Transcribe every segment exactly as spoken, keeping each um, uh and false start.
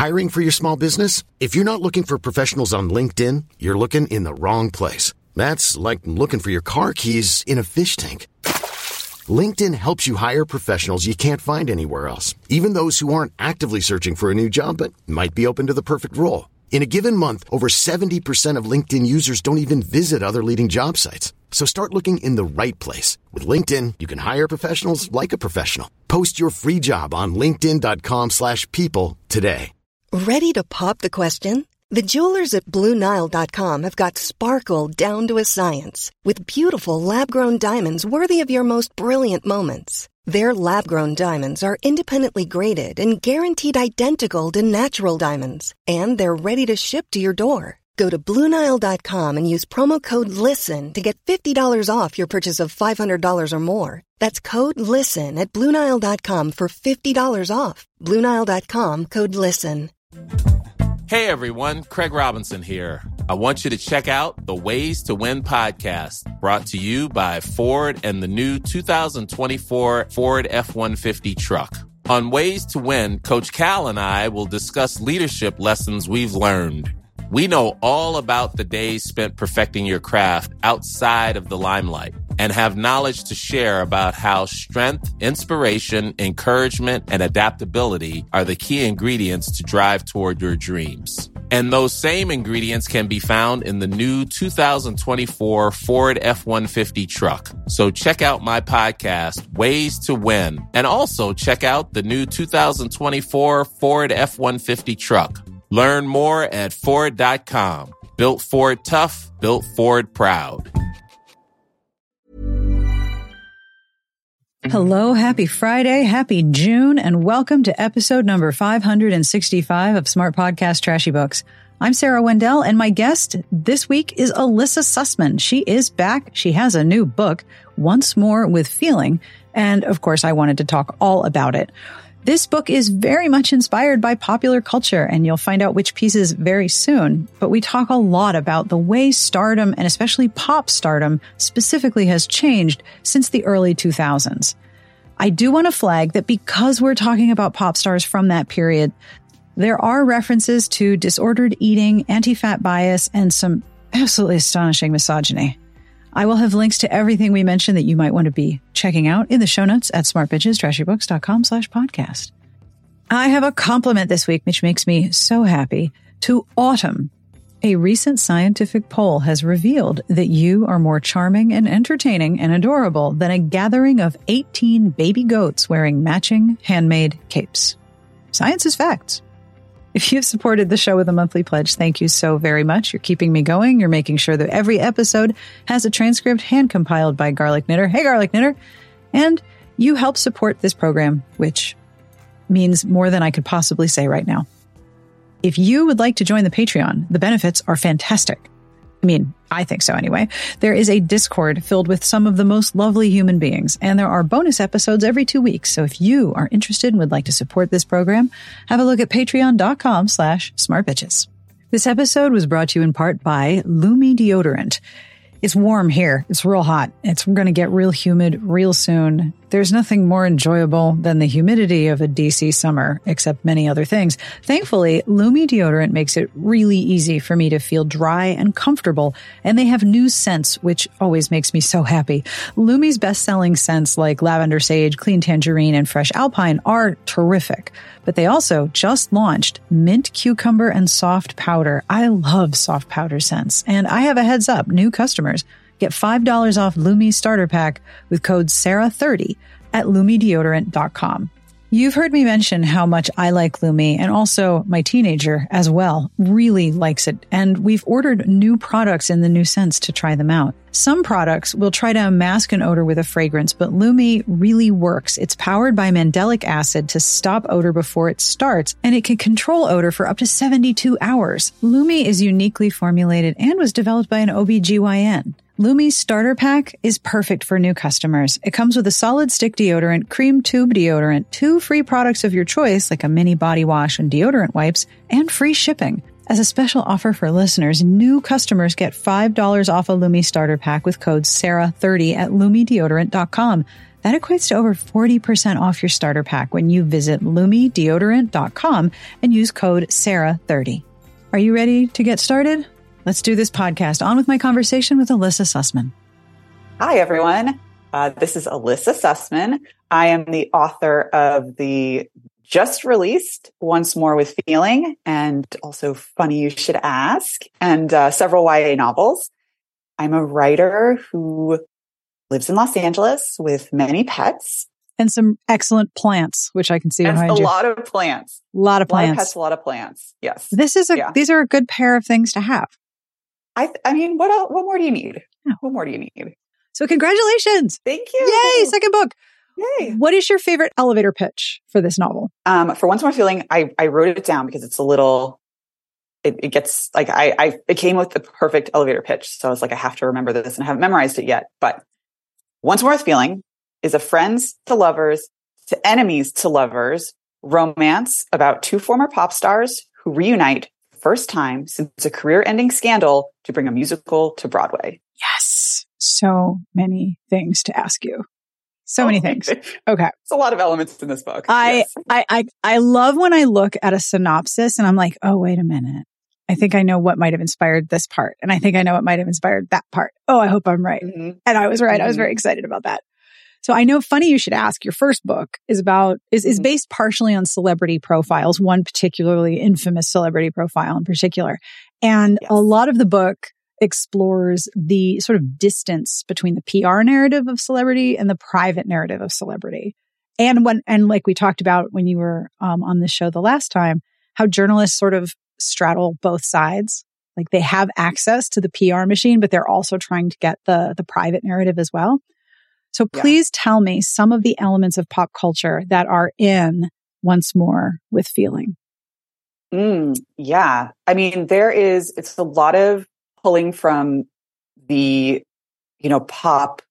Hiring for your small business? If you're not looking for professionals on LinkedIn, you're looking in the wrong place. That's like looking for your car keys in a fish tank. LinkedIn helps you hire professionals you can't find anywhere else, even those who aren't actively searching for a new job but might be open to the perfect role. In a given month, over seventy percent of LinkedIn users don't even visit other leading job sites. So start looking in the right place. With LinkedIn, you can hire professionals like a professional. Post your free job on linkedin.com slash people today. Ready to pop the question? The jewelers at Blue Nile dot com have got sparkle down to a science with beautiful lab-grown diamonds worthy of your most brilliant moments. Their lab-grown diamonds are independently graded and guaranteed identical to natural diamonds, and they're ready to ship to your door. Go to Blue Nile dot com and use promo code LISTEN to get fifty dollars off your purchase of five hundred dollars or more. That's code LISTEN at Blue Nile dot com for fifty dollars off. Blue Nile dot com, code LISTEN. Hey everyone, Craig Robinson here. I want you to check out the Ways to Win podcast, brought to you by Ford and the new two thousand twenty-four Ford F one fifty truck. On Ways to Win, Coach Cal and I will discuss leadership lessons we've learned. We know all about the days spent perfecting your craft outside of the limelight and have knowledge to share about how strength, inspiration, encouragement, and adaptability are the key ingredients to drive toward your dreams. And those same ingredients can be found in the new two thousand twenty-four Ford F one fifty truck. So check out my podcast, Ways to Win, and also check out the new two thousand twenty-four Ford F one fifty truck. Learn more at Ford dot com. Built Ford tough, built Ford proud. Hello, happy Friday, happy June, and welcome to episode number five hundred sixty-five of Smart Podcast Trashy Books. I'm Sarah Wendell, and my guest this week is Alyssa Sussman. She is back. She has a new book, Once More with Feeling, and of course, I wanted to talk all about it. This book is very much inspired by popular culture, and you'll find out which pieces very soon. But we talk a lot about the way stardom, and especially pop stardom, specifically has changed since the early two thousands. I do want to flag that because we're talking about pop stars from that period, there are references to disordered eating, anti-fat bias, and some absolutely astonishing misogyny. I will have links to everything we mentioned that you might want to be checking out in the show notes at smartbitchestrashybooks.com slash podcast. I have a compliment this week, which makes me so happy, to Autumn. A recent scientific poll has revealed that you are more charming and entertaining and adorable than a gathering of eighteen baby goats wearing matching handmade capes. Science is facts. If you've supported the show with a monthly pledge, thank you so very much. You're keeping me going. You're making sure that every episode has a transcript hand-compiled by Garlic Knitter. Hey, Garlic Knitter. And you help support this program, which means more than I could possibly say right now. If you would like to join the Patreon, the benefits are fantastic. I mean, I think so anyway. There is a Discord filled with some of the most lovely human beings, and there are bonus episodes every two weeks. So if you are interested and would like to support this program, have a look at patreon.com slash smartbitches. This episode was brought to you in part by Lumi Deodorant. It's warm here. It's real hot. It's going to get real humid real soon. There's nothing more enjoyable than the humidity of a D C summer, except many other things. Thankfully, Lumi Deodorant makes it really easy for me to feel dry and comfortable, and they have new scents, which always makes me so happy. Lumi's best-selling scents like Lavender Sage, Clean Tangerine, and Fresh Alpine are terrific, but they also just launched Mint Cucumber and Soft Powder. I love soft powder scents, and I have a heads up, new customers get five dollars off Lumi's starter pack with code Sarah thirty at lumi deodorant dot com. You've heard me mention how much I like Lumi, and also my teenager as well really likes it. And we've ordered new products in the new scents to try them out. Some products will try to mask an odor with a fragrance, but Lumi really works. It's powered by mandelic acid to stop odor before it starts, and it can control odor for up to seventy-two hours. Lumi is uniquely formulated and was developed by an O B G Y N. Lumi's starter pack is perfect for new customers. It comes with a solid stick deodorant, cream tube deodorant, two free products of your choice like a mini body wash and deodorant wipes, and free shipping. As a special offer for listeners, new customers get five dollars off a Lumi starter pack with code Sarah thirty at lumi deodorant dot com. That equates to over forty percent off your starter pack when you visit Lumi Deodorant dot com and use code Sarah thirty. Are you ready to get started? Let's do this podcast. On with my conversation with Elissa Sussman. Hi, everyone. Uh, this is Elissa Sussman. I am the author of the just released Once More with Feeling and also Funny You Should Ask and uh, several Y A novels. I'm a writer who lives in Los Angeles with many pets. And some excellent plants, which I can see and behind a you. A lot of plants. A lot of plants. A lot of pets, a lot of plants. Yes. This is a, yeah. These are a good pair of things to have. I I mean, what else, what more do you need? Yeah. What more do you need? So congratulations. Thank you. Yay, second book. Yay. What is your favorite elevator pitch for this novel? Um, for Once More Feeling, I, I wrote it down because it's a little, it, it gets like, I, I, it came with the perfect elevator pitch. So I was like, I have to remember this and I haven't memorized it yet. But Once More with Feeling is a friends to lovers to enemies to lovers romance about two former pop stars who reunite for the first time since a career-ending scandal to bring a musical to Broadway. Yes. So many things to ask you. So many things. Okay. It's a lot of elements in this book. I, yes. I, I, I love when I look at a synopsis and I'm like, oh, wait a minute. I think I know what might have inspired this part. And I think I know what might have inspired that part. Oh, I hope I'm right. Mm-hmm. And I was right. Mm-hmm. I was very excited about that. So I know Funny You Should Ask, your first book is about, is, is based partially on celebrity profiles, one particularly infamous celebrity profile in particular. And yes. a lot of the book explores the sort of distance between the P R narrative of celebrity and the private narrative of celebrity. And when, and like we talked about when you were um, on the show the last time, how journalists sort of straddle both sides. Like they have access to the P R machine, but they're also trying to get the, the private narrative as well. So please yeah. tell me some of the elements of pop culture that are in Once More with Feeling. Mm, yeah. I mean, there is, it's a lot of pulling from the, you know, pop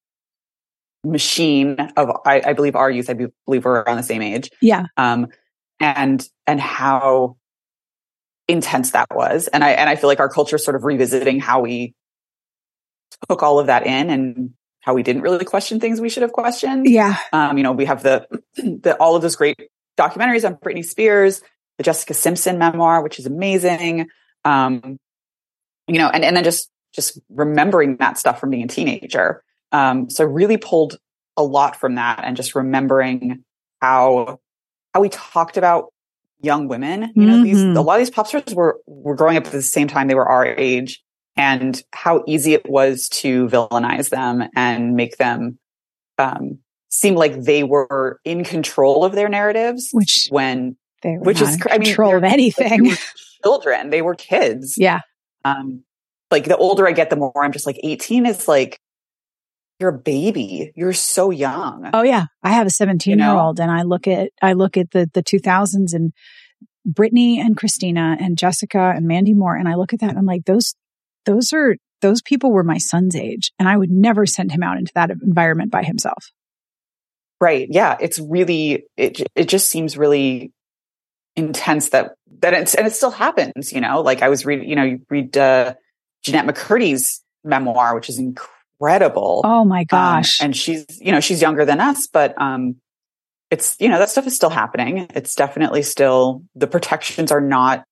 machine of, I, I believe our youth, I believe we're around the same age. Yeah. Um, and, and how intense that was. And I, and I feel like our culture is sort of revisiting how we took all of that in and how we didn't really question things we should have questioned. Yeah. Um, you know, we have the, the, all of those great documentaries on Britney Spears, the Jessica Simpson memoir, which is amazing. Um, you know, and, and then just, just remembering that stuff from being a teenager. Um, so I really pulled a lot from that and just remembering how, how we talked about young women. You know, mm-hmm. these, a lot of these pop stars were, were growing up at the same time they were our age. And how easy it was to villainize them and make them um, seem like they were in control of their narratives, which when they were which not is in I mean, control of anything. Like, they were children, they were kids. Yeah. Um, like the older I get, the more I'm just like eighteen is like you're a baby. You're so young. Oh yeah, I have a seventeen year old, and I look at I look at the the two thousands and Britney and Christina and Jessica and Mandy Moore, and I look at that and I'm like those. Those are, those people were my son's age, and I would never send him out into that environment by himself. Right. Yeah. It's really, it, it just seems really intense that, that it's, and it still happens, you know, like I was reading, you know, you read, uh, Jeanette McCurdy's memoir, which is incredible. Oh my gosh. Um, and she's, you know, she's younger than us, but, um, it's, you know, that stuff is still happening. It's definitely still, the protections are not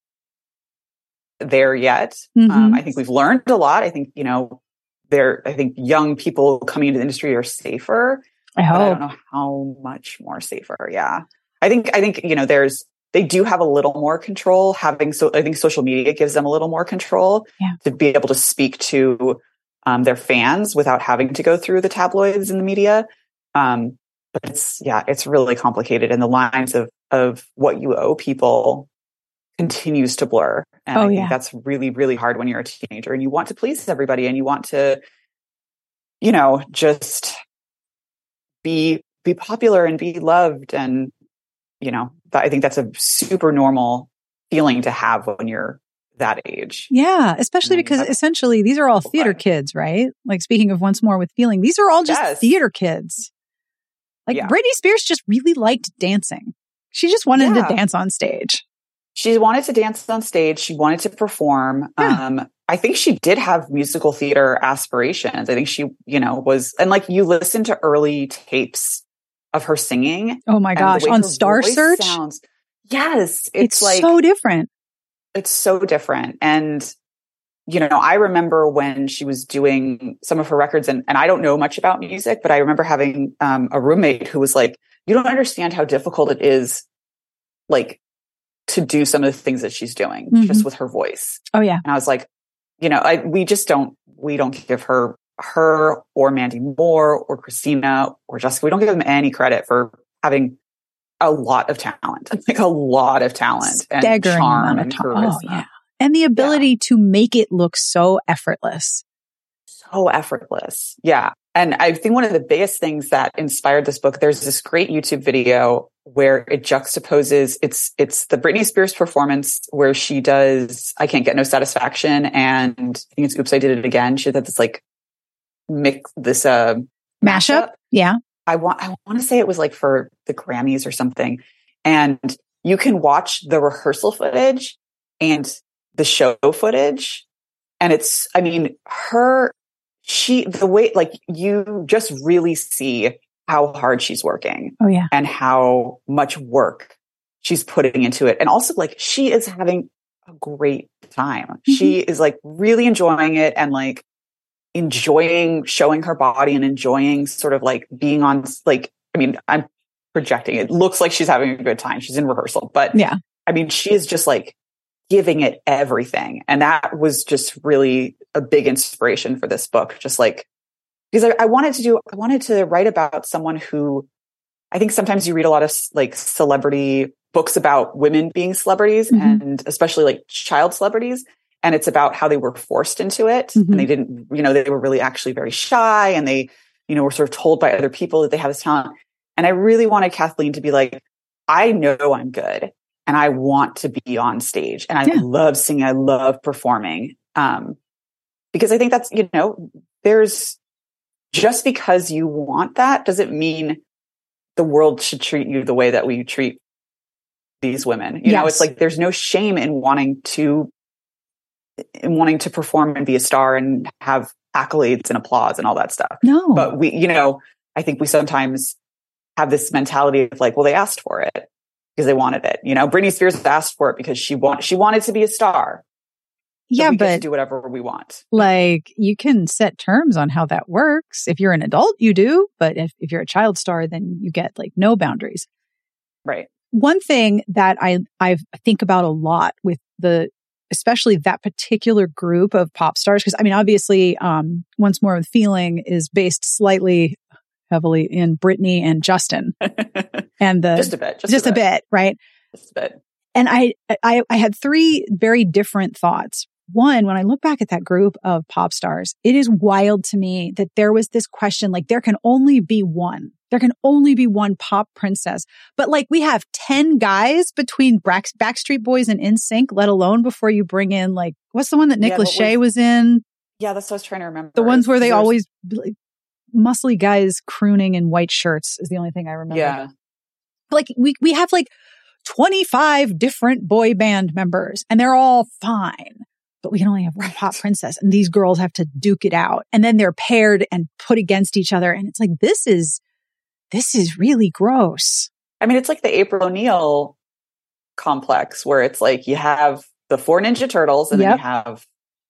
there yet. Mm-hmm. Um, I think we've learned a lot. I think, you know, there, I think young people coming into the industry are safer. I hope. But I don't know how much more safer. Yeah. I think, I think, you know, there's, they do have a little more control having, so I think social media gives them a little more control yeah. to be able to speak to um, their fans without having to go through the tabloids and the media. Um, but it's, yeah, it's really complicated. And the lines of, of what you owe people continues to blur. And oh, I think yeah. that's really, really hard when you're a teenager and you want to please everybody and you want to, you know, just be, be popular and be loved. And, you know, I think that's a super normal feeling to have when you're that age. Yeah. Especially because essentially these are all theater kids, right? Like speaking of Once More with Feeling, these are all just yes. theater kids. Like yeah. Britney Spears just really liked dancing. She just wanted yeah. to dance on stage. She wanted to dance on stage. She wanted to perform. Yeah. Um, I think she did have musical theater aspirations. I think she, you know, was, and like you listen to early tapes of her singing. Oh my gosh. On Star Search? Sounds, yes. It's, it's like so different. It's so different. And, you know, I remember when she was doing some of her records, and, and I don't know much about music, but I remember having um, a roommate who was like, you don't understand how difficult it is, like, to do some of the things that she's doing mm-hmm. just with her voice. Oh yeah. And I was like, you know, I, we just don't, we don't give her, her or Mandy Moore or Christina or Jessica, we don't give them any credit for having a lot of talent, like a lot of talent and Staggering charm and charisma. Oh, yeah. And the ability yeah. to make it look so effortless. So effortless. Yeah. And I think one of the biggest things that inspired this book, there's this great YouTube video where it juxtaposes, it's, it's the Britney Spears performance where she does, I Can't Get No Satisfaction. And I think it's Oops, I Did It Again. She did this like mix, this, uh, mashup. mashup. Yeah. I want, I want to say it was like for the Grammys or something. And you can watch the rehearsal footage and the show footage. And it's, I mean, her, she, the way, like you just really see how hard she's working. Oh yeah. And how much work she's putting into it. And also like, she is having a great time. Mm-hmm. She is like really enjoying it and like enjoying showing her body and enjoying sort of like being on, like, I mean, I'm projecting. It looks like she's having a good time. She's in rehearsal, but yeah, I mean, she is just like giving it everything. And that was just really a big inspiration for this book. Just like, because I, I wanted to do, I wanted to write about someone who, I think sometimes you read a lot of like celebrity books about women being celebrities mm-hmm. and especially like child celebrities. And it's about how they were forced into it mm-hmm. and they didn't, you know, they were really actually very shy and they, you know, were sort of told by other people that they have this talent. And I really wanted Kathleen to be like, I know I'm good and I want to be on stage and I yeah. love singing. I love performing. Um, because I think that's, you know, there's just because you want that doesn't mean the world should treat you the way that we treat these women. You yes. know, it's like, there's no shame in wanting to, in wanting to perform and be a star and have accolades and applause and all that stuff. No, but we, you know, I think we sometimes have this mentality of like, well, they asked for it because they wanted it. You know, Britney Spears asked for it because she want, she wanted to be a star. So yeah, we but get to do whatever we want. Like you can set terms on how that works. If you're an adult, you do. But if, if you're a child star, then you get like no boundaries. Right. One thing that I, I think about a lot with the, especially that particular group of pop stars, because I mean, obviously, um, Once More with Feeling is based slightly heavily in Britney and Justin. and the Just a bit. Just, just a, a bit. bit, right? Just a bit. And I, I, I had three very different thoughts. One, when I look back at that group of pop stars, it is wild to me that there was this question, like there can only be one. There can only be one pop princess. But like we have ten guys between Back- Backstreet Boys and N Sync, let alone before you bring in like, what's the one that Nick yeah, Lachey was, was in? Yeah, that's what I was trying to remember. The ones where they There's... always, like, muscly guys crooning in white shirts is the only thing I remember. Yeah. Like we, we have like twenty-five different boy band members and they're all fine. But we can only have one pop princess and these girls have to duke it out. And then they're paired and put against each other. And it's like, this is, this is really gross. I mean, it's like the April O'Neil complex where it's like you have the four Ninja Turtles and yep. then you have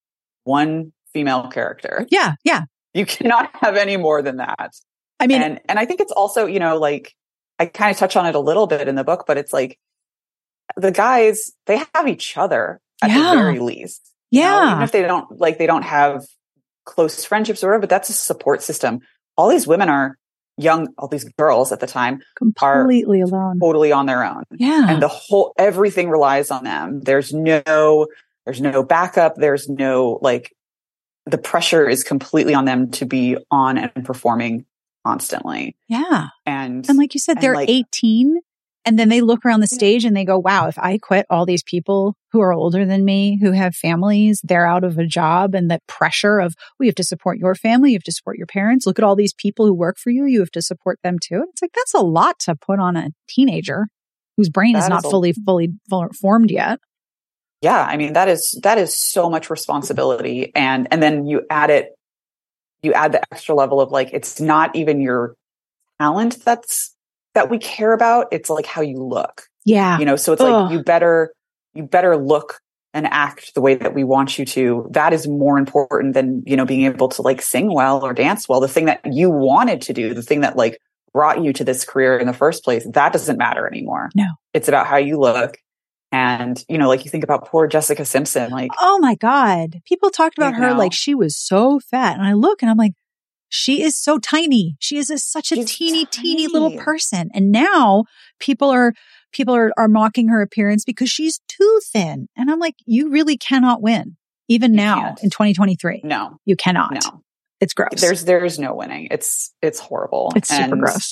one female character. Yeah. Yeah. You cannot have any more than that. I mean, and, and I think it's also, you know, like I kind of touch on it a little bit in the book, but it's like the guys, they have each other at yeah. the very least. Yeah. You know, even if they don't like, they don't have close friendships or whatever, but that's a support system. All these women are young, all these girls at the time completely are alone, totally on their own. Yeah. And the whole, everything relies on them. There's no, there's no backup. There's no, like, the pressure is completely on them to be on and performing constantly. Yeah. And, and like you said, they're like, eighteen. And then they look around the stage and they go, wow, if I quit all these people who are older than me, who have families, they're out of a job and the pressure of, well, you have to support your family. You have to support your parents. Look at all these people who work for you. You have to support them too. It's like, that's a lot to put on a teenager whose brain is not fully, fully formed yet. Yeah. I mean, that is, that is so much responsibility. And, and then you add it, you add the extra level of like, it's not even your talent that's that we care about. It's like how you look. Yeah. You know, so it's Ugh. like you better, you better look and act the way that we want you to. That is more important than, you know, being able to like sing well or dance well. The thing that you wanted to do, the thing that like brought you to this career in the first place, that doesn't matter anymore. No. It's about how you look. And, you know, like you think about poor Jessica Simpson, like, oh my God. People talked about you her know, like she was so fat. And I look and I'm like, she is so tiny. She is a, such a She's teeny, tiny. teeny little person. And now people are, people are, are mocking her appearance because she's too thin. And I'm like, you really cannot win. Even You now can't. in twenty twenty-three. no, You cannot. no, It's gross. there's, there's no winning. It's, it's horrible. it's super And, gross.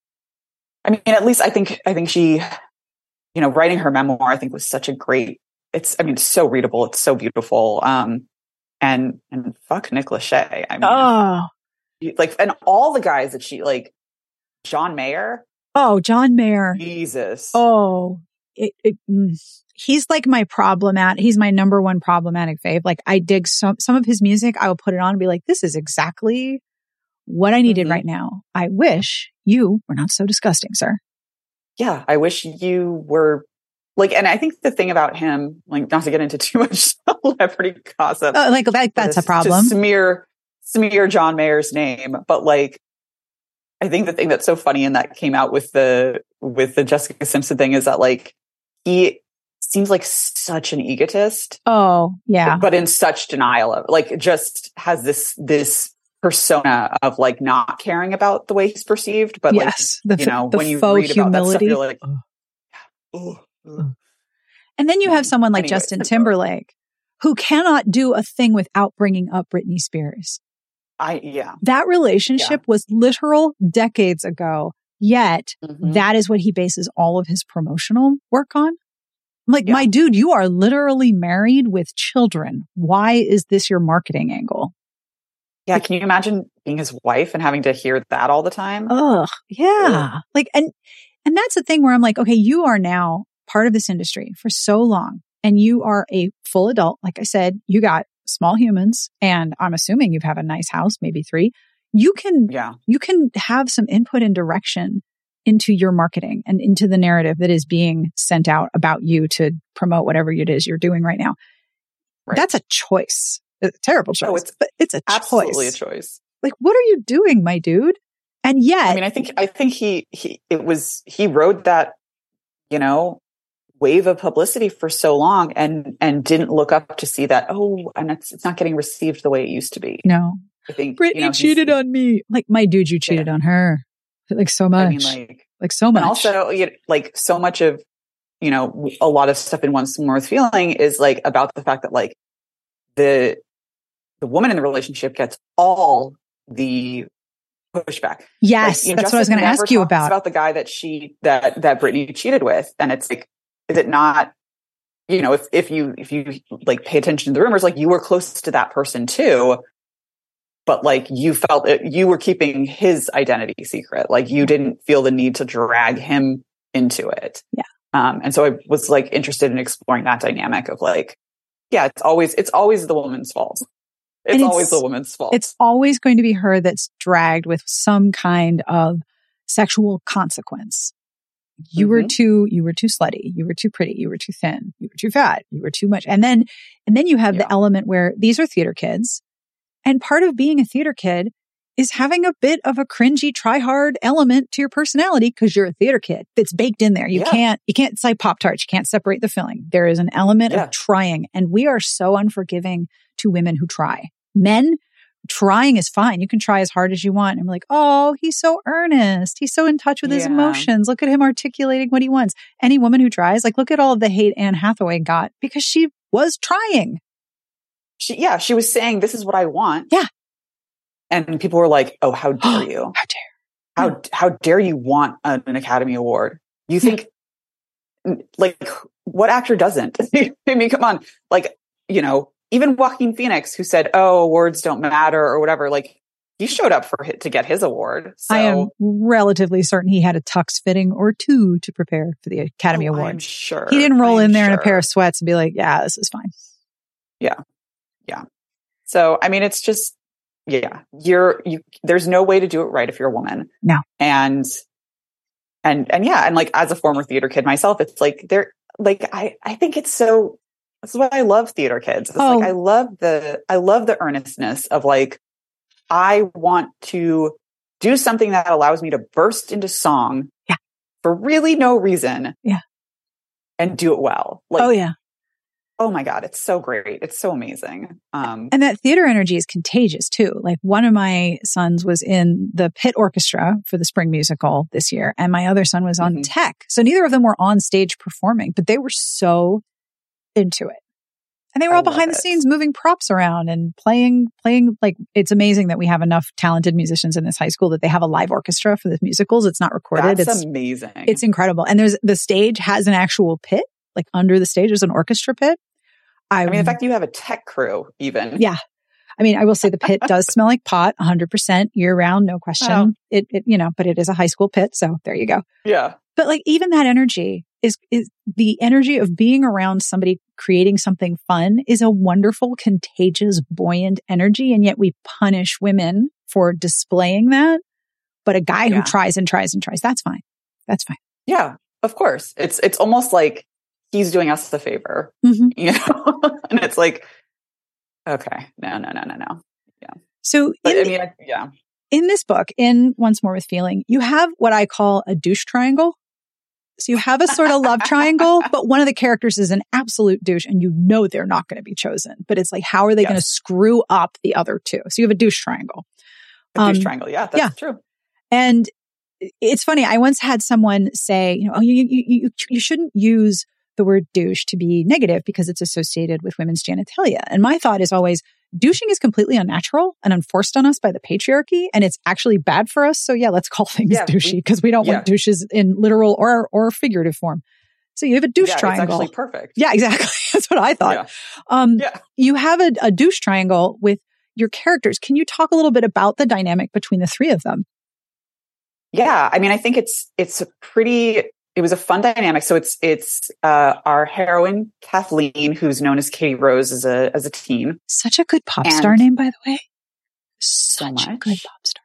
I mean, at least I think, I think she, you know, writing her memoir, I think was such a great, it's, I mean, it's so readable. It's so beautiful. Um, and, and fuck Nick Lachey. I mean, Oh, like, and all the guys that she, like, John Mayer, oh, John Mayer. Jesus. Oh, it, it, mm, he's like my problematic. He's my number one problematic fave. Like I dig some, some of his music. I will put it on and be like, this is exactly what I needed Mhm. right now. I wish you were not so disgusting, sir. Yeah. I wish you were like, and I think the thing about him, like, not to get into too much celebrity gossip, Uh, like that, that's a to- problem. to smear, smear John Mayer's name. But like, I think the thing that's so funny and that came out with the, with the Jessica Simpson thing is that like, he seems like such an egotist, Oh, yeah. but in such denial of, like, just has this, this persona of like not caring about the way he's perceived. But Yes. like, The, you f- know, the when you faux read about that stuff, humility. you're like, Ugh. oh, oh. And then you have someone like Anyways, Justin that's Timberlake who cannot do a thing without bringing up Britney Spears. I, yeah. That relationship was literal decades ago, yet Mhm. that is what he bases all of his promotional work on. I'm like, Yeah. my dude, you are literally married with children. Why is this your marketing angle? Yeah. Can you imagine being his wife and having to hear that all the time? Ugh. Yeah. Like, and, and that's the thing where I'm like, okay, you are now part of this industry for so long and you are a full adult. Like I said, you got small humans and I'm assuming you have a nice house, maybe three. You can, Yeah. you can have some input and direction into your marketing and into the narrative that is being sent out about you to promote whatever it is you're doing right now. Right. That's a choice. It's a terrible choice, Oh, it's but it's a Absolutely choice. a choice. Like, what are you doing, my dude? And yet, I mean, I think, I think he, he, it was, he rode that, you know, wave of publicity for so long and, and didn't look up to see that, oh, and it's, it's not getting received the way it used to be. no, I think Britney you know, he's- cheated on me. Like, my dude, you cheated Yeah. on her. Like so much. I mean, like, like so much. and also, you know, like so much of, you know, a lot of stuff in Once More Worth Feeling is like about the fact that like the, the woman in the relationship gets all the pushback. yes, Like, you know, that's what I was Jessica going to never ask you talks about. about the guy that she that that Britney cheated with, and it's like, is it not? You know, if if you if you like pay attention to the rumors, like you were close to that person too, but like you felt it, you were keeping his identity secret. Like you didn't feel the need to drag him into it. Yeah. Um, and so I was like interested in exploring that dynamic of like, yeah, it's always it's always the woman's fault. It's, And it's- always the woman's fault. It's always going to be her that's dragged with some kind of sexual consequence. You were Mhm. too, you were too slutty. You were too pretty. You were too thin. You were too fat. You were too much. And then, and then you have Yeah. the element where these are theater kids. And part of being a theater kid is having a bit of a cringy, try hard element to your personality because you're a theater kid. It's baked in there. You Yeah. can't, you can't, it's like Pop-Tarts. You can't separate the filling. There is an element Yeah. of trying. And we are so unforgiving to women who try. Men, trying is fine. You can try as hard as you want. I'm like, oh, he's so earnest. He's so in touch with his Yeah. emotions. Look at him articulating what he wants. Any woman who tries, like, look at all of the hate Anne Hathaway got because she was trying. She, yeah, she was saying, this is what I want. Yeah. And people were like, oh, how dare you? How dare. How, how dare you want an, an Academy Award? You think, like, what actor doesn't? I mean, come on. Like, you know, even Joaquin Phoenix, who said, oh, awards don't matter or whatever, like, he showed up for it to get his award. So, I am relatively certain he had a tux fitting or two to prepare for the Academy oh, Award. I'm sure. He didn't roll I'm in there in a sure. pair of sweats and be like, yeah, this is fine. So, I mean, it's just, yeah, you're, you, there's no way to do it right if you're a woman. No. And, and, and yeah. And like, as a former theater kid myself, it's like, they're like, I, I think it's so, that's why I love theater kids. It's Oh. like, I love the, I love the earnestness of like, I want to do something that allows me to burst into song Yeah. for really no reason. Yeah. And do it well. Like, Oh yeah. oh my God, it's so great. It's so amazing. Um, And that theater energy is contagious too. Like one of my sons was in the pit orchestra for the spring musical this year, and my other son was on Mhm. tech. So neither of them were on stage performing, but they were so into it. And they were I all love behind the it. scenes moving props around and playing, playing. Like, it's amazing that we have enough talented musicians in this high school that they have a live orchestra for the musicals. It's not recorded. that's it's amazing. It's incredible. And there's the stage has an actual pit, like under the stage, there's an orchestra pit. I, I mean, the fact that you have a tech crew, even. Yeah. I mean, I will say the pit does smell like pot one hundred percent year round, no question. Oh. It, it, you know, but it is a high school pit. So there you go. Yeah. But like even that energy is, is the energy of being around somebody creating something fun is a wonderful, contagious, buoyant energy. And yet we punish women for displaying that. But a guy Yeah. who tries and tries and tries, that's fine. That's fine. Yeah, of course. It's, it's almost like he's doing us the favor, Mm-hmm. you know? And it's like, okay, no, no, no, no, no. So But in, I mean, I, yeah. in this book, in Once More with Feeling, you have what I call a douche triangle. So you have a sort of love triangle, but one of the characters is an absolute douche and you know they're not going to be chosen. But it's like, how are they Yes. going to screw up the other two? So you have a douche triangle. A douche Um, triangle. Yeah, that's yeah. true. And it's funny. I once had someone say, you know, oh, you, you, you, you shouldn't use the word douche to be negative because it's associated with women's genitalia. And my thought is always, douching is completely unnatural and unforced on us by the patriarchy, and it's actually bad for us. So yeah, let's call things Yeah, douchey we- because we don't yeah. want douches in literal or or figurative form. So you have a douche Yeah, triangle. it's actually perfect. Yeah, exactly. That's what I thought. Yeah. Um, Yeah. You have a, a douche triangle with your characters. Can you talk a little bit about the dynamic between the three of them? Yeah. I mean, I think it's, it's a pretty, it was a fun dynamic. So it's, it's, uh, our heroine, Kathleen, who's known as Katie Rose as a, as a teen. Such a good pop And- star name, by the way. Such a much. good pop star.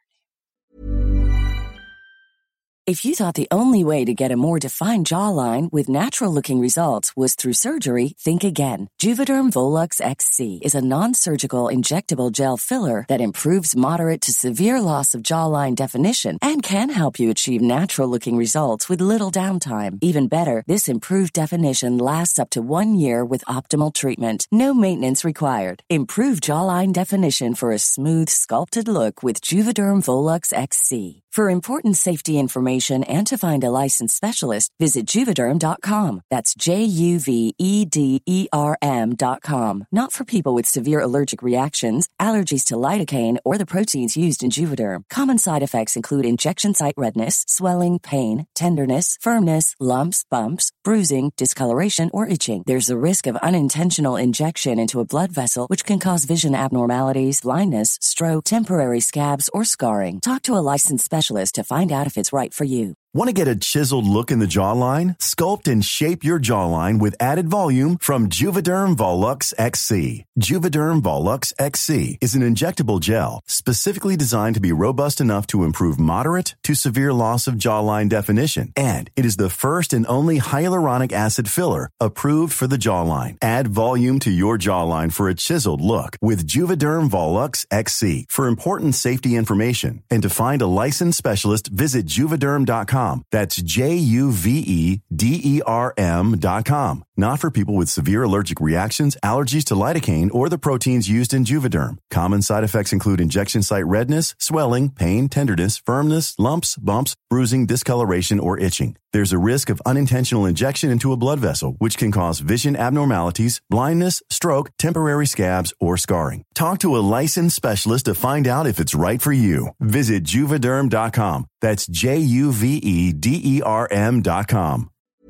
If you thought the only way to get a more defined jawline with natural-looking results was through surgery, think again. Juvederm Volux X C is a non-surgical injectable gel filler that improves moderate to severe loss of jawline definition and can help you achieve natural-looking results with little downtime. Even better, this improved definition lasts up to one year with optimal treatment. No maintenance required. Improve jawline definition for a smooth, sculpted look with Juvederm Volux X C. For important safety information and to find a licensed specialist, visit Juvederm dot com. That's J U V E D E R M dot com. Not for people with severe allergic reactions, allergies to lidocaine, or the proteins used in Juvederm. Common side effects include injection site redness, swelling, pain, tenderness, firmness, lumps, bumps, bruising, discoloration, or itching. There's a risk of unintentional injection into a blood vessel, which can cause vision abnormalities, blindness, stroke, temporary scabs, or scarring. Talk to a licensed specialist to find out if it's right for you. Want to get a chiseled look in the jawline? Sculpt and shape your jawline with added volume from Juvederm Volux X C. Juvederm Volux X C is an injectable gel specifically designed to be robust enough to improve moderate to severe loss of jawline definition. And it is the first and only hyaluronic acid filler approved for the jawline. Add volume to your jawline for a chiseled look with Juvederm Volux X C. For important safety information and to find a licensed specialist, visit Juvederm dot com. That's J U V E D E R M dot com. Not for people with severe allergic reactions, allergies to lidocaine, or the proteins used in Juvederm. Common side effects include injection site redness, swelling, pain, tenderness, firmness, lumps, bumps, bruising, discoloration, or itching. There's a risk of unintentional injection into a blood vessel, which can cause vision abnormalities, blindness, stroke, temporary scabs, or scarring. Talk to a licensed specialist to find out if it's right for you. Visit Juvederm dot com. That's J U V E D E R M dot com.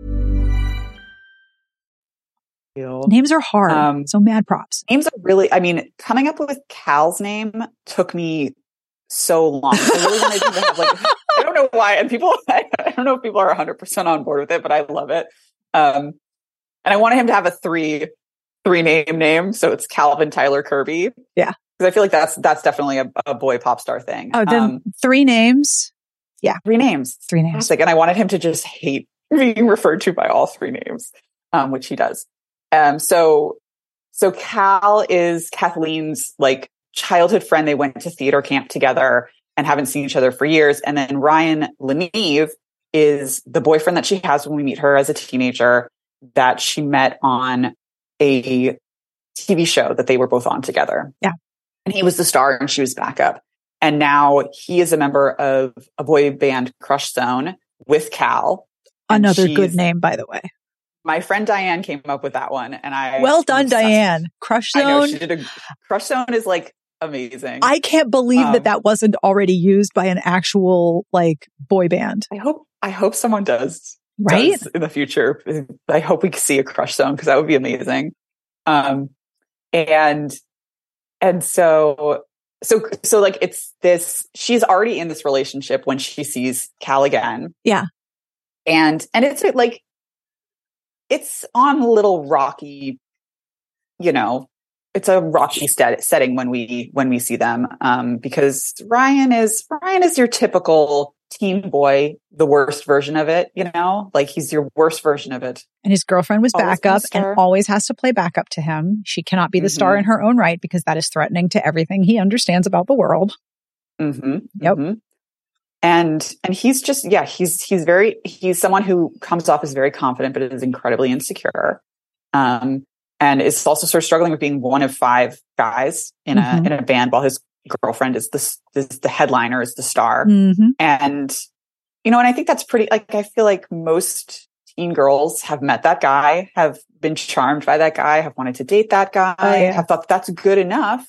Names are hard. Um, so mad props. Names are really, I mean, coming up with Cal's name took me so long. I really wanted him to have like, I don't know why. And people, I, I don't know if people are one hundred percent on board with it, but I love it. Um, and I wanted him to have a three, three name name. So it's Calvin Tyler Kirby. Yeah. Because I feel like that's, that's definitely a, a boy pop star thing. Oh, then Um, three names, Yeah. Three names. Three names. Like, and I wanted him to just hate being referred to by all three names, um, which he does. Um, so, so Cal is Kathleen's like childhood friend. They went to theater camp together and haven't seen each other for years. And then Ryan Leneve is the boyfriend that she has when we meet her as a teenager that she met on a T V show that they were both on together. Yeah. And he was the star and she was backup. And now he is a member of a boy band, Crush Zone, with Cal. Another good name, by the way. My friend Diane came up with that one. And I Well done, Diane. Crush Zone. I know, she did a, Crush Zone is like amazing. I can't believe um, that that wasn't already used by an actual like boy band. I hope, I hope someone does. Right? Does in the future. I hope we can see a Crush Zone because that would be amazing. Um, and, and so, so, so like it's this, she's already in this relationship when she sees Cal again. Yeah. And, and it's like, it's on a little rocky, you know, it's a rocky set, setting when we, when we see them. Um, because Ryan is, Ryan is your typical teen boy, the worst version of it, you know, like he's your worst version of it. And his girlfriend was Always backup been a and always has to play backup to him. She cannot be the Mm-hmm. star in her own right because that is threatening to everything he understands about the world. Mm-hmm. Yep. Mm-hmm. And, and he's just, yeah, he's, he's very, he's someone who comes off as very confident, but is incredibly insecure. Um, and is also sort of struggling with being one of five guys in a, Mhm. in a band while his girlfriend is the, is the headliner, is the star. Mm-hmm. And, you know, and I think that's pretty, like, I feel like most teen girls have met that guy, have been charmed by that guy, have wanted to date that guy, Oh, yeah. have thought that's good enough.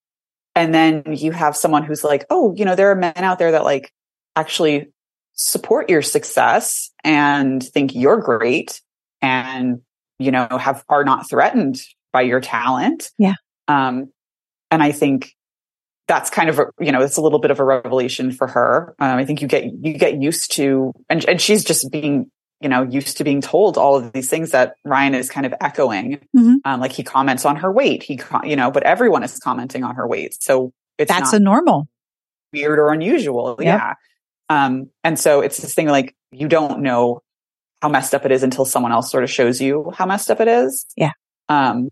And then you have someone who's like, oh, you know, there are men out there that like actually support your success and think you're great and, you know, have, are not threatened by your talent. Yeah. Um, and I think that's kind of, a, you know, it's a little bit of a revelation for her. Um, I think you get, you get used to, and, and she's just being, you know, used to being told all of these things that Ryan is kind of echoing. Mm-hmm. Um, like he comments on her weight, he, you know, but everyone is commenting on her weight. So it's That's not a normal. weird or unusual. Yep. Yeah. Um, and so it's this thing like, you don't know how messed up it is until someone else sort of shows you how messed up it is. Yeah. Um,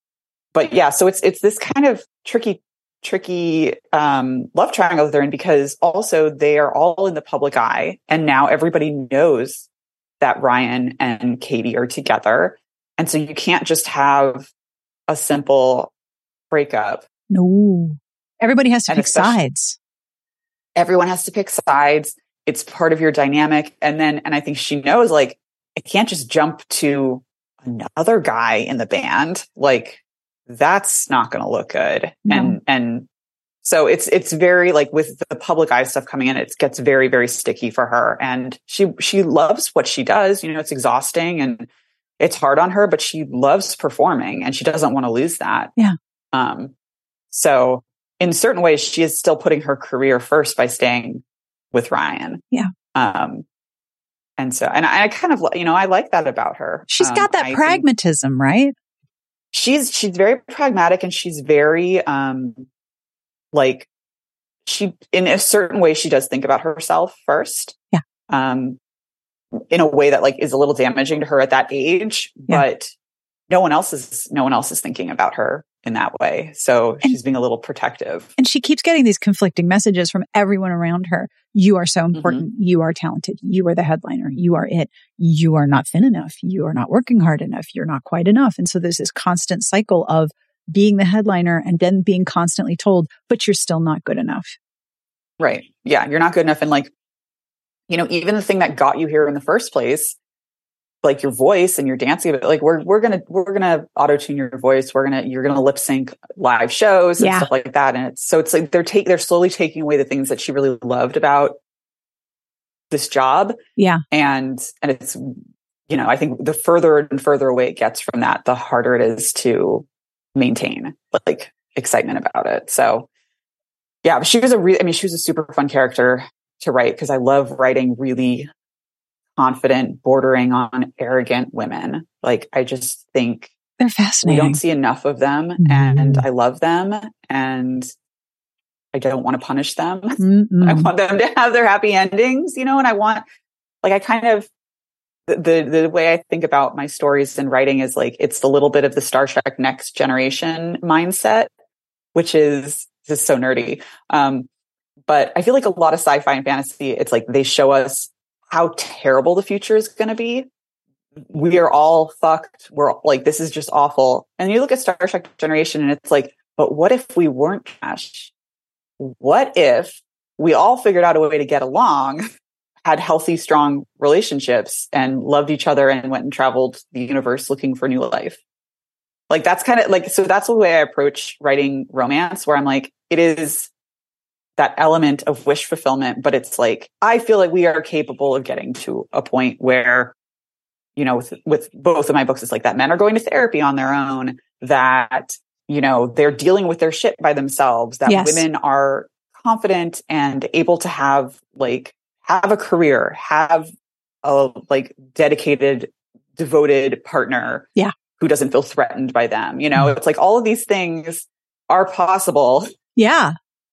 but yeah, so it's, it's this kind of tricky, tricky, um, love triangle that they're in because also they are all in the public eye. And now everybody knows that Ryan and Katie are together. And so you can't just have a simple breakup. No. Everybody has to And pick especially- sides. Everyone has to pick sides. It's part of your dynamic. And then, and I think she knows, like, I can't just jump to another guy in the band. Like, that's not going to look good. No. And, and so it's, it's very like with the public eye stuff coming in, it gets very, very sticky for her. And she, she loves what she does. You know, it's exhausting and it's hard on her, but she loves performing and she doesn't want to lose that. Yeah. Um, so in certain ways, she is still putting her career first by staying with Ryan. Yeah. Um, and so, and I, I kind of, you know, I like that about her. She's Um, got that I think pragmatism, right? She's, she's very pragmatic and she's very, um, like she, in a certain way, she does think about herself first. Yeah. Um, in a way that like is a little damaging to her at that age, Yeah. but no one else is, no one else is thinking about her in that way. So And- she's being a little protective. And she keeps getting these conflicting messages from everyone around her. You are so important. Mm-hmm. You are talented. You are the headliner. You are it. You are not thin enough. You are not working hard enough. You're not quite enough. And so there's this constant cycle of being the headliner and then being constantly told, but you're still not good enough. Right. Yeah. You're not good enough. And like, you know, even the thing that got you here in the first place, like your voice and your dancing, like we're, we're going to, we're going to auto tune your voice. We're going to, you're going to lip sync live shows and Yeah. stuff like that. And it's, so it's like, they're take, they're slowly taking away the things that she really loved about this job. Yeah. And, and it's, you know, I think the further and further away it gets from that, the harder it is to maintain like excitement about it. So yeah, but she was a real, I mean, she was a super fun character to write because I love writing really confident, bordering on arrogant women. Like, I just think They're we fascinating. don't see enough of them Mhm. and I love them. And I don't want to punish them. Mm-mm. I want them to have their happy endings, you know, and I want, like, I kind of, the, the, the way I think about my stories and writing is like, it's the little bit of the Star Trek Next Generation mindset, which is, this is so nerdy. Um, but I feel like a lot of sci-fi and fantasy, it's like they show us how terrible the future is going to be. We are all fucked. We're like, this is just awful. And you look at Star Trek Generation and it's like, but what if we weren't trash? What if we all figured out a way to get along, had healthy, strong relationships, and loved each other and went and traveled the universe looking for new life? Like, that's kind of like, so that's the way I approach writing romance, where I'm like, it is that element of wish fulfillment, but it's like, I feel like we are capable of getting to a point where, you know, with, with both of my books, it's like that men are going to therapy on their own, that, you know, they're dealing with their shit by themselves, that Yes. women are confident and able to have like, have a career, have a like dedicated, devoted partner. Yeah. Who doesn't feel threatened by them. You know, it's like all of these things are possible. Yeah.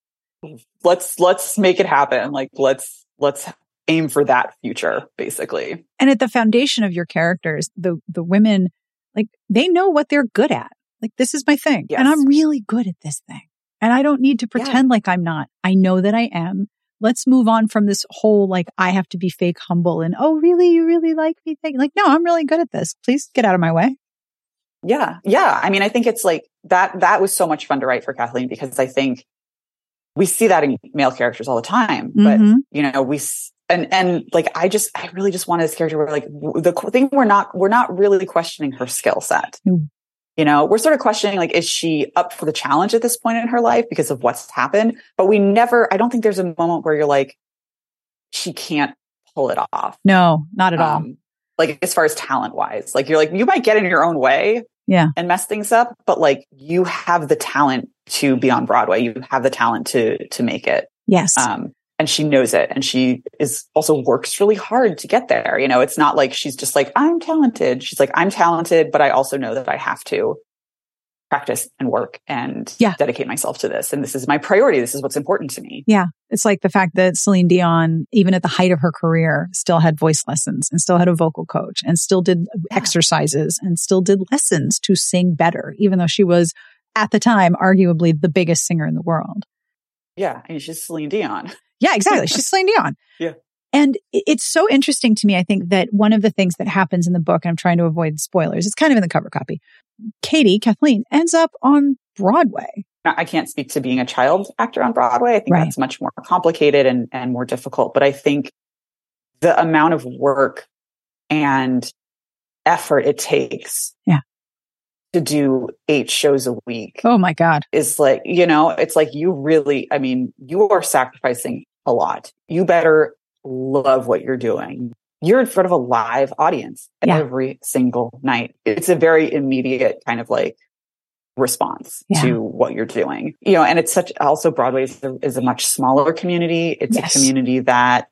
Let's, let's make it happen. Like, let's, let's aim for that future, basically. And at the foundation of your characters, the, the women, like, they know what they're good at. Like, this is my thing. Yes. And I'm really good at this thing. And I don't need to pretend yeah. like I'm not. I know that I am. Let's move on from this whole, like, I have to be fake humble and, oh, really? You really like me thing? Like, no, I'm really good at this. Please get out of my way. Yeah. Yeah. I mean, I think it's like that, that was so much fun to write for Kathleen, because I think we see that in male characters all the time, but mm-hmm. you know, we, and, and like, I just, I really just wanted this character where like the thing we're not, we're not really questioning her skill set. Mm. You know, we're sort of questioning, like, is she up for the challenge at this point in her life because of what's happened? But we never, I don't think there's a moment where you're like, she can't pull it off. No, not at all. Um, like, as far as talent wise, like, you're like, you might get in your own way. Yeah. And mess things up, but like, you have the talent to be on Broadway. You have the talent to, to make it. Yes. Um, and she knows it. And she is also works really hard to get there. You know, it's not like she's just like, I'm talented. She's like, I'm talented, but I also know that I have to practice and work and yeah. dedicate myself to this. And this is my priority. This is what's important to me. Yeah. It's like the fact that Celine Dion, even at the height of her career, still had voice lessons and still had a vocal coach and still did yeah. exercises and still did lessons to sing better, even though she was at the time, arguably the biggest singer in the world. Yeah. And she's Celine Dion. Yeah, exactly. She's Celine Dion. Yeah. And it's so interesting to me. I think that one of the things that happens in the book, and I'm trying to avoid spoilers, it's kind of in the cover copy. Katie, Kathleen, ends up on Broadway. I can't speak to being a child actor on Broadway. I think right. that's much more complicated and, and more difficult. But I think the amount of work and effort it takes yeah. to do eight shows a week. Oh my God. Is like, you know, it's like you really, I mean, you are sacrificing a lot. You better love what you're doing. You're in front of a live audience yeah. every single night. It's a very immediate kind of like response yeah. to what you're doing, you know, and it's such, also Broadway is a, is a much smaller community. It's yes. a community that,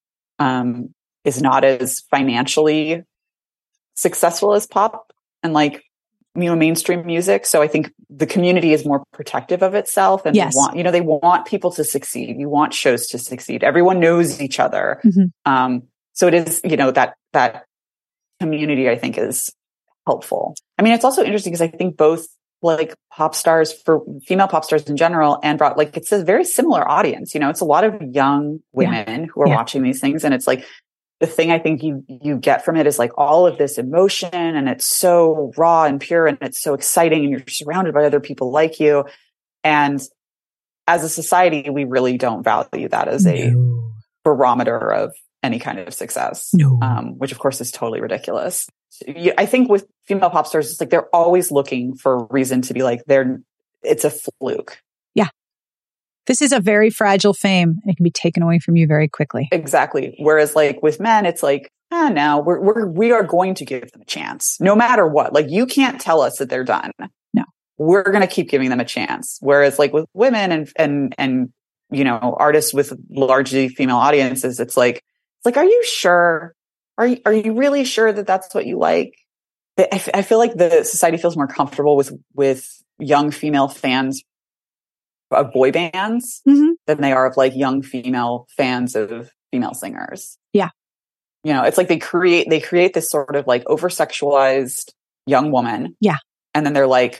um, is not as financially successful as pop and like, you know, mainstream music. So I think the community is more protective of itself and yes. they want, you know, they want people to succeed. You want shows to succeed. Everyone knows each other. Mm-hmm. Um, so it is, you know, that, that community I think is helpful. I mean, it's also interesting because I think both like pop stars for female pop stars in general and broad, like it's a very similar audience, you know, it's a lot of young women yeah. who are yeah. watching these things. And it's like, the thing I think you, you get from it is like all of this emotion and it's so raw and pure and it's so exciting and you're surrounded by other people like you. And as a society, we really don't value that as a no. barometer of any kind of success, no. um, which of course is totally ridiculous. I think with female pop stars, it's like they're always looking for a reason to be like, they're, it's a fluke. Yeah. This is a very fragile fame and it can be taken away from you very quickly. Exactly. Whereas like with men, it's like, ah, no, we're, we're, we are going to give them a chance no matter what. Like you can't tell us that they're done. No, we're going to keep giving them a chance. Whereas like with women and, and, and, you know, artists with largely female audiences, it's like, it's like, are you sure? Are you, are you really sure that that's what you like? I, f- I feel like the society feels more comfortable with, with young female fans of boy bands. Mm-hmm. than they are of like young female fans of female singers. Yeah. You know, it's like they create, they create this sort of like over-sexualized young woman. Yeah. And then they're like,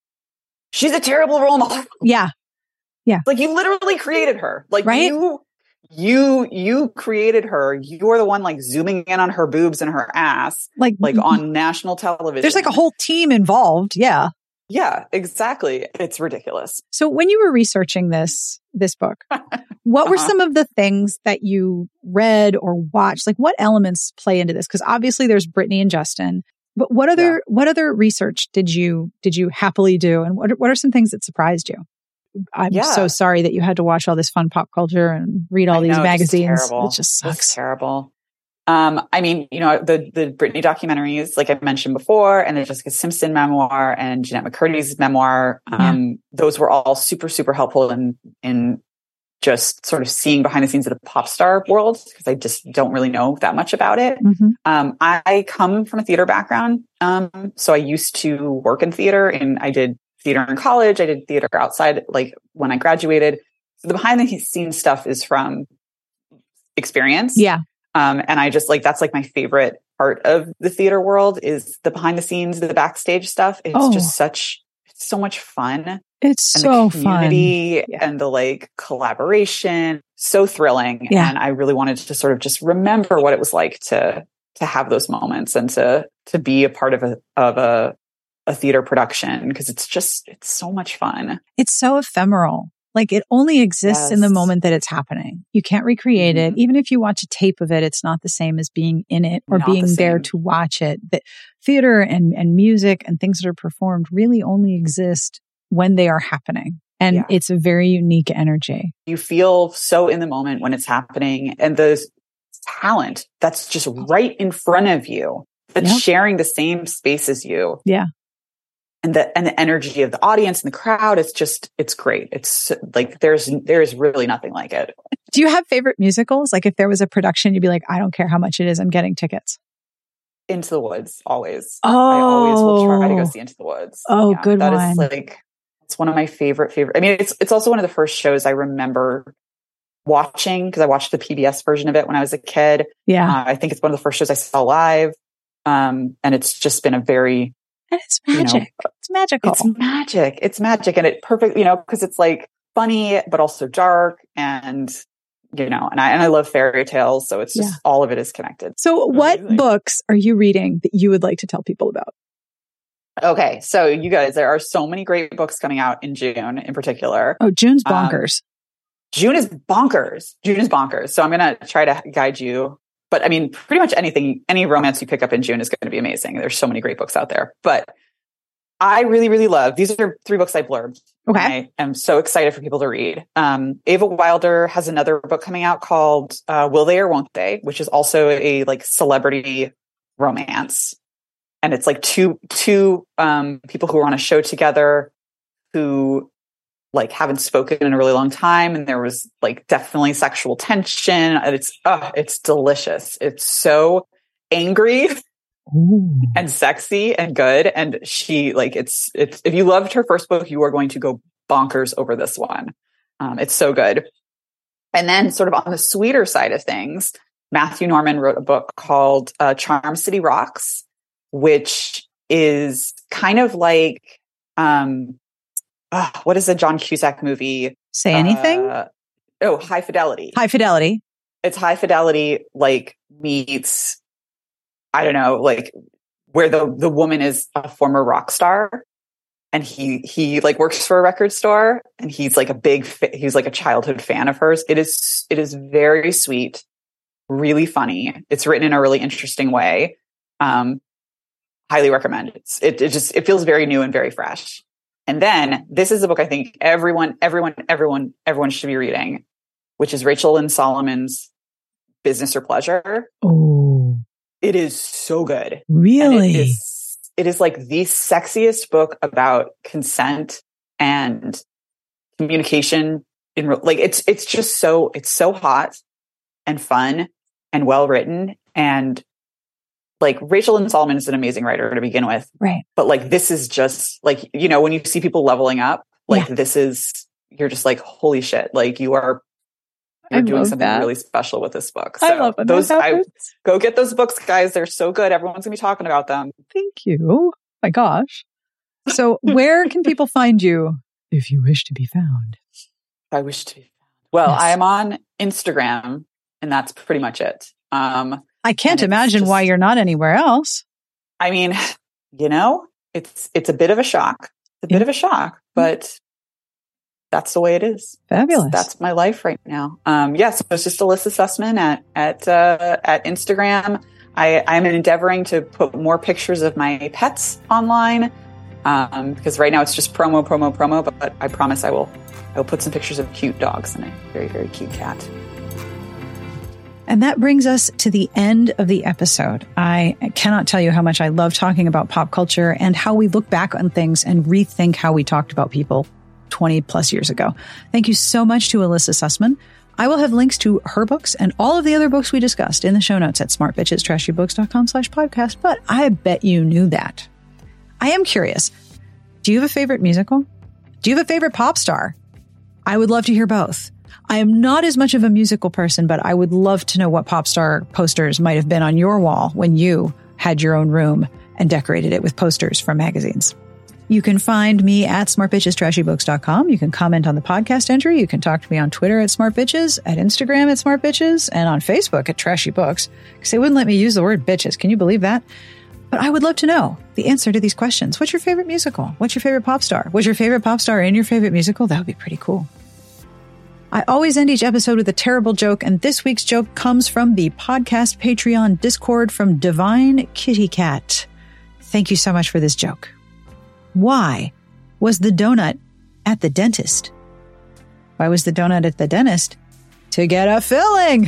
she's a terrible role model. Yeah. Yeah. Like you literally created her. Like right? you, you, you created her. You are the one like zooming in on her boobs and her ass. Like, like on national television. There's like a whole team involved. Yeah. Yeah, exactly. It's ridiculous. So when you were researching this, this book, what were uh-huh. some of the things that you read or watched? Like what elements play into this? Because obviously there's Britney and Justin, but what other, yeah. what other research did you, did you happily do? And what, what are some things that surprised you? I'm yeah. so sorry that you had to watch all this fun pop culture and read all I these know, magazines. It just sucks. It's terrible. Um, I mean, you know, the, the Britney documentaries, like I mentioned before, and the Jessica Simpson memoir and Jeanette McCurdy's memoir, um, yeah. those were all super, super helpful in, in just sort of seeing behind the scenes of the pop star world, because I just don't really know that much about it. Mm-hmm. Um, I, I come from a theater background. Um, so I used to work in theater, and I did theater in college. I did theater outside, like when I graduated. So the behind the scenes stuff is from experience. Yeah. Um, and I just like, that's like my favorite part of the theater world is the behind the scenes, the backstage stuff. It's oh. just such, it's so much fun. It's and so the community fun. Yeah. And the like collaboration, so thrilling. Yeah. And I really wanted to sort of just remember what it was like to, to have those moments and to, to be a part of a, of a, a theater production. Because it's just, it's so much fun. It's so ephemeral. Like it only exists yes. in the moment that it's happening. You can't recreate mm-hmm. it. Even if you watch a tape of it, it's not the same as being in it or not being the there to watch it. But theater and, and music and things that are performed really only exist when they are happening. And yeah. it's a very unique energy. You feel so in the moment when it's happening, and the talent that's just right in front of you, that's yep. sharing the same space as you. Yeah. And the, and the energy of the audience and the crowd, it's just, it's great. It's like, there's, there's really nothing like it. Do you have favorite musicals? Like if there was a production, you'd be like, I don't care how much it is, I'm getting tickets. Into the Woods, always. Oh. I always will try to go see Into the Woods. Oh, yeah, good that one. That is like, it's one of my favorite, favorite. I mean, it's, it's also one of the first shows I remember watching, because I watched the P B S version of it when I was a kid. Yeah. Uh, I think it's one of the first shows I saw live. Um, and it's just been a very, and it's magic. You know, it's magical. It's magic. It's magic. And it perfect, you know, because it's like funny, but also dark. And, you know, and I, and I love fairy tales. So it's just yeah. all of it is connected. So what Amazing. Books are you reading that you would like to tell people about? Okay. So you guys, there are so many great books coming out in June in particular. Oh, June's bonkers. Um, June is bonkers. June is bonkers. So I'm going to try to guide you. But I mean, pretty much anything, any romance you pick up in June is going to be amazing. There's so many great books out there. But I really, really love, these are three books I blurbed. Okay. I am so excited for people to read. Um, Ava Wilder has another book coming out called uh, Will They or Won't They, which is also a like celebrity romance. And it's like two, two um, people who are on a show together who like haven't spoken in a really long time. And there was like definitely sexual tension. And it's, oh, it's delicious. It's so angry Ooh. And sexy and good. And she like, it's, it's, if you loved her first book, you are going to go bonkers over this one. Um, it's so good. And then sort of on the sweeter side of things, Matthew Norman wrote a book called uh, Charm City Rocks, which is kind of like, um, uh, what is the John Cusack movie? Say Anything? Uh, oh, High Fidelity. High Fidelity. It's High Fidelity, like meets, I don't know, like where the, the woman is a former rock star and he, he like works for a record store and he's like a big, he's like a childhood fan of hers. It is, it is very sweet, really funny. It's written in a really interesting way. Um, highly recommend it. It, it just, it feels very new and very fresh. And then this is a book I think everyone, everyone, everyone, everyone should be reading, which is Rachel Lynn Solomon's Business or Pleasure. Oh, it is so good. Really? And it is, it is like the sexiest book about consent and communication in like, it's, it's just so, it's so hot and fun and well written. And like Rachel Lynn Solomon is an amazing writer to begin with. Right. But like, this is just like, you know, when you see people leveling up, like yeah. this is, you're just like, holy shit, like you are you're I doing something that. really special with this book. So I love when those. that I happens. go get those books, guys. They're so good. Everyone's gonna be talking about them. Thank you. My gosh. So where can people find you if you wish to be found? I wish to. Well, Yes. I am on Instagram, and that's pretty much it. Um, I can't And it's imagine just- why you're not anywhere else. I mean, you know, it's it's a bit of a shock. It's a bit Yeah. of a shock, but that's the way it is. Fabulous. That's, that's my life right now. Um, yes, so it's just Alyssa Sussman at at uh, at Instagram. I I'm endeavoring to put more pictures of my pets online um, because right now it's just promo, promo, promo. But, but I promise I will I will put some pictures of cute dogs and a very very cute cat. And that brings us to the end of the episode. I cannot tell you how much I love talking about pop culture and how we look back on things and rethink how we talked about people twenty plus years ago. Thank you so much to Alyssa Sussman. I will have links to her books and all of the other books we discussed in the show notes at smartbitchestrashybooks.com slash podcast, but I bet you knew that. I am curious. Do you have a favorite musical? Do you have a favorite pop star? I would love to hear both. I am not as much of a musical person, but I would love to know what pop star posters might have been on your wall when you had your own room and decorated it with posters from magazines. You can find me at smart bitches trashy books dot com. You can comment on the podcast entry. You can talk to me on Twitter at smartbitches, at Instagram at smartbitches, and on Facebook at Trashy Books, because they wouldn't let me use the word bitches. Can you believe that? But I would love to know the answer to these questions. What's your favorite musical? What's your favorite pop star? Was your favorite pop star in your favorite musical? That would be pretty cool. I always end each episode with a terrible joke, and this week's joke comes from the podcast Patreon Discord from Divine Kitty Cat. Thank you so much for this joke. Why was the donut at the dentist? Why was the donut at the dentist? To get a filling.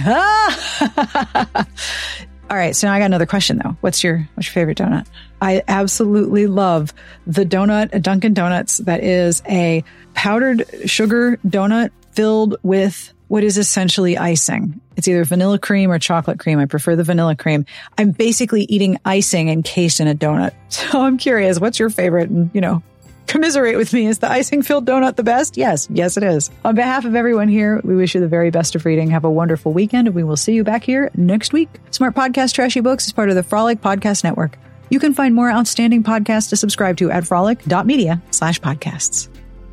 Ah! All right, so now I got another question though. What's your what's your favorite donut? I absolutely love the donut at Dunkin' Donuts that is a powdered sugar donut filled with what is essentially icing. It's either vanilla cream or chocolate cream. I prefer the vanilla cream. I'm basically eating icing encased in a donut. So I'm curious, what's your favorite? And, you know, commiserate with me. Is the icing-filled donut the best? Yes. Yes, it is. On behalf of everyone here, we wish you the very best of reading. Have a wonderful weekend, and we will see you back here next week. Smart Podcast Trashy Books is part of the Frolic Podcast Network. You can find more outstanding podcasts to subscribe to at frolic.media slash podcasts.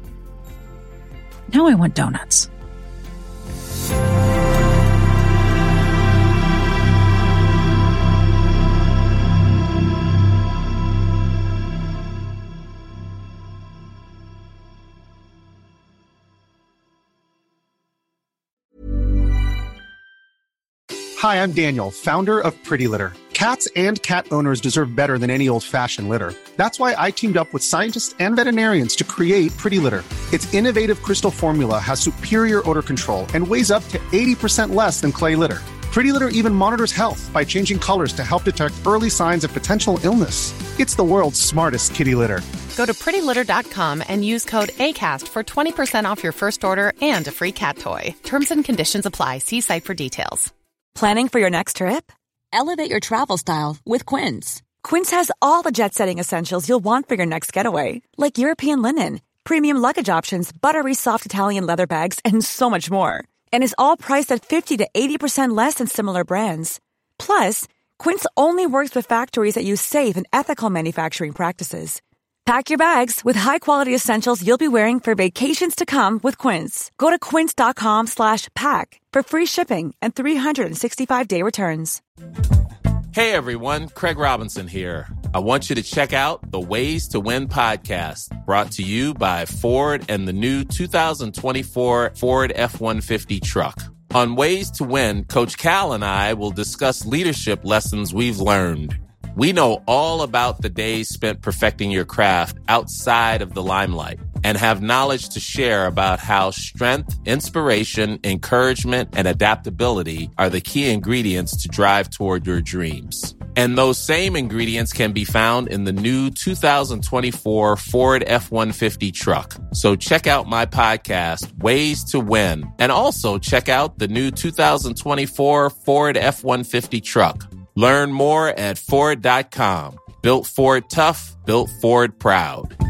Now I want donuts. Hi, I'm Daniel, founder of Pretty Litter. Cats and cat owners deserve better than any old-fashioned litter. That's why I teamed up with scientists and veterinarians to create Pretty Litter. Its innovative crystal formula has superior odor control and weighs up to eighty percent less than clay litter. Pretty Litter even monitors health by changing colors to help detect early signs of potential illness. It's the world's smartest kitty litter. Go to pretty litter dot com and use code ACAST for twenty percent off your first order and a free cat toy. Terms and conditions apply. See site for details. Planning for your next trip? Elevate your travel style with Quince. Quince has all the jet-setting essentials you'll want for your next getaway, like European linen, premium luggage options, buttery soft Italian leather bags, and so much more. And is all priced at fifty to eighty percent less than similar brands. Plus, Quince only works with factories that use safe and ethical manufacturing practices. Pack your bags with high-quality essentials you'll be wearing for vacations to come with Quince. Go to quince.com slash pack for free shipping and three sixty-five day returns. Hey everyone, Craig Robinson here. I want you to check out the Ways to Win podcast, brought to you by Ford and the new two thousand twenty-four Ford F one fifty truck. On Ways to Win, Coach Cal and I will discuss leadership lessons we've learned. We know all about the days spent perfecting your craft outside of the limelight and have knowledge to share about how strength, inspiration, encouragement, and adaptability are the key ingredients to drive toward your dreams. And those same ingredients can be found in the new two thousand twenty-four Ford F one fifty truck. So check out my podcast, Ways to Win, and also check out the new two thousand twenty-four Ford F one fifty truck. Learn more at Ford dot com. Built Ford tough, built Ford proud.